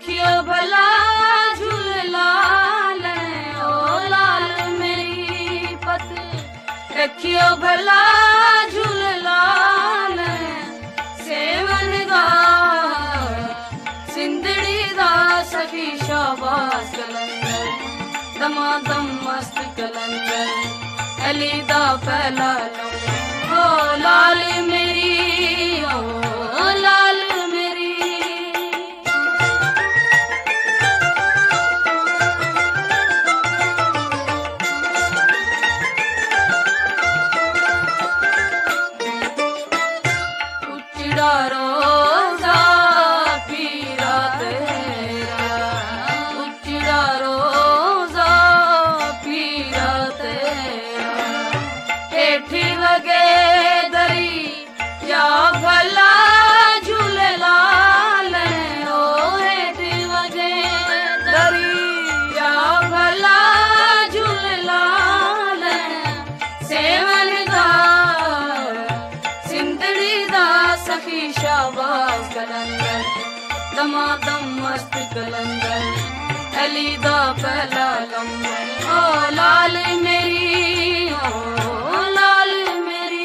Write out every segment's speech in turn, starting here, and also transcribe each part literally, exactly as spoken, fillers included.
देखियो भला झूलेलाल ओ लाल मेरी पत देखियो भला झूलेलाल सेवन दा सिंधड़ी दा सखी शाबाश कलंदर दमादम मस्त कलंदर अली दा पहला लंगर ओ लाल मेरी ओ लाल मेरी उचड़ा रोजा पीरा तेरा उचड़ा रोजा पीरा तेरा हेठी वगे दरी या भला झूलेलाल ओ हेठी वगे दरी या भला झूलेलाल सेवन दा सिंधड़ी दा सखी शाबाश कलंदर दमादम मस्त कलंदर अली दा पहला लंगर ओ लाल मेरी ओ लाल मेरी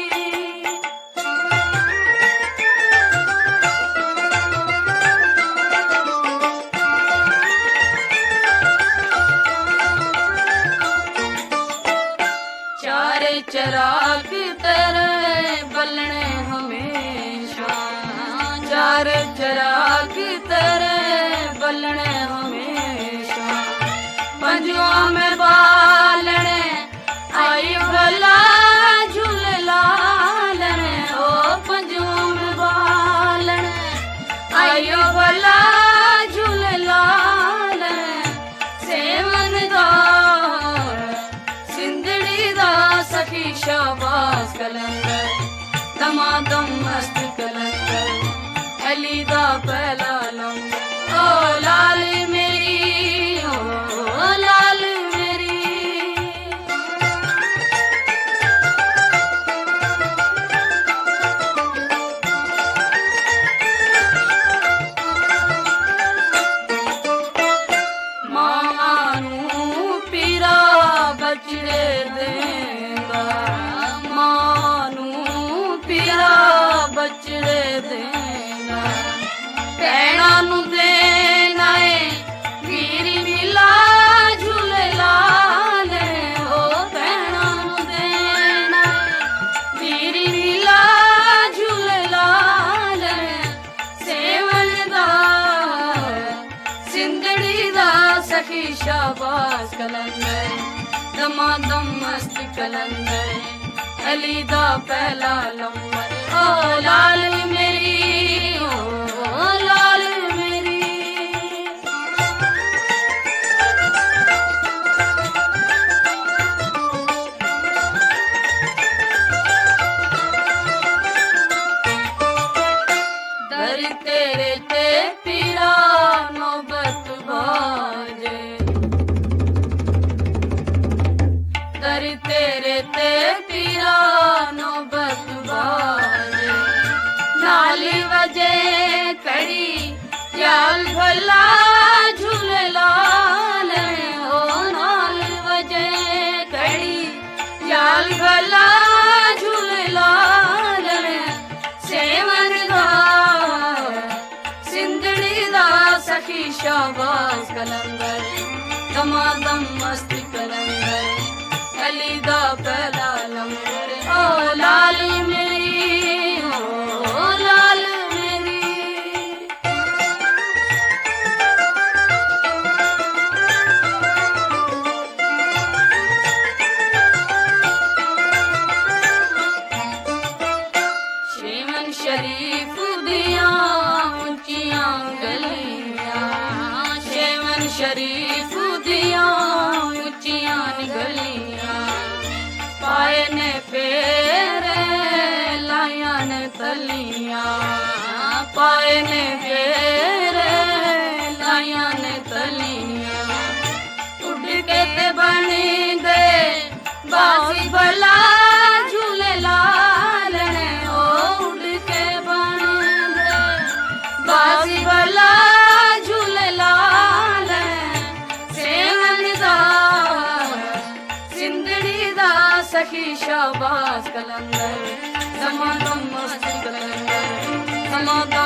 चार चराग तेरे बलने हमेशा चार चराग तेरे बलने हमेशा पंजुआ में बालने आई भला झूलेलाल ओ पंजुआ में बालने आयो भला झूलेलाल सेवन दा सिंधड़ी दा सखी शाबाश कलंदर दमादम मस्त कलंदर अली दा पहला लंगर ओ लाल मेरी ओ लाल मेरी मानू पीरा बचड़े देंगा मानू पीरा बचड़े देंगा पैणा नु देना है वीरी मिला झूलेलाल ओ पैणा नु देना वीरी मिला झूलेलाल सेवन दा सिंधड़ी दा सखी शाबाश कलंदर दमादम मस्त कलंदर अली दा पहला लंगर ओ लाल मेरी ओ लाल मेरी दर तेरे ते पीरा नौबत बाजे दर तेरे ते पीरा नौबत बाजे नाल वजे कड़ी ख्याल भला झूलेलाल ओ नाल वजे कड़ी ख्याल भला झूलेलाल सेवन दा सिंधड़ी दा सखी शाबाश कलंदर दमादम मस्त कलंदर अली दा पहला लंगर ओ लाल मेरी ओ लाल मेरी शेवन शरीफ दिया ऊंचियां गलियां शेवन शरीफ दिया ऊंचियां गलियां पाए ने फेरे लाया ने तलियां पाए ने फेरे लाया ने तलियां उड़ के ते बनी दे बासी भला झूलेलाल ओ उड़ के बनी दे बासी भला झूलेलाल सखी शाबाश कलंदर समागम मस्त कलंदर समागम